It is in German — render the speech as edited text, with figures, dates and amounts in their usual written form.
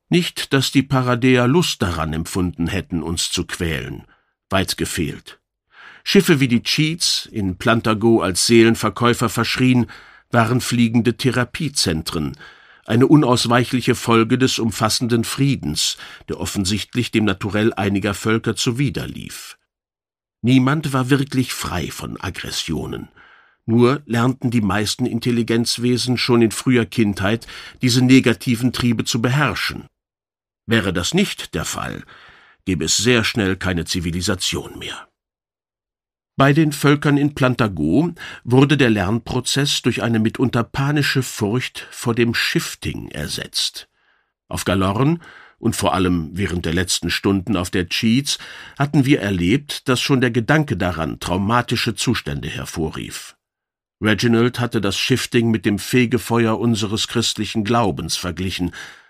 Nicht, dass die Paradeer Lust daran empfunden hätten, uns zu quälen. Weit gefehlt. Schiffe wie die Cheats, in Plantago als Seelenverkäufer verschrien, waren fliegende Therapiezentren, eine unausweichliche Folge des umfassenden Friedens, der offensichtlich dem Naturell einiger Völker zuwiderlief. Niemand war wirklich frei von Aggressionen. Nur lernten die meisten Intelligenzwesen schon in früher Kindheit, diese negativen Triebe zu beherrschen. Wäre das nicht der Fall, gäbe es sehr schnell keine Zivilisation mehr. Bei den Völkern in Plantago wurde der Lernprozess durch eine mitunter panische Furcht vor dem Shifting ersetzt. Auf Galorn und vor allem während der letzten Stunden auf der Cheats hatten wir erlebt, dass schon der Gedanke daran traumatische Zustände hervorrief. Reginald hatte das Shifting mit dem Fegefeuer unseres christlichen Glaubens verglichen,